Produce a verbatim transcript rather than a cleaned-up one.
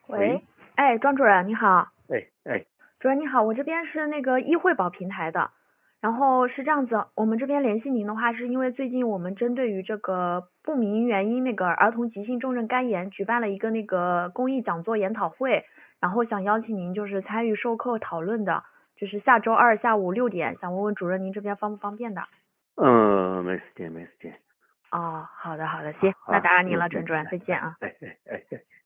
喂， 喂， 哎，庄主任你好。 哎哎， 主任你好，我这边是那个易惠保平台的，然后是这样子，我们这边联系您的话，是因为最近我们针对于这个不明原因那个儿童急性重症肝炎举办了一个那个公益讲座研讨会，然后想邀请您就是参与授课讨论的，就是下周二下午六点，想问问主任您这边方不方便的？ 嗯，没时间，没时间。 哦，好的好的，行，那好啊， 打扰您了， 嗯嗯， 陈主任， 哎哎再见啊。 哎哎哎哎。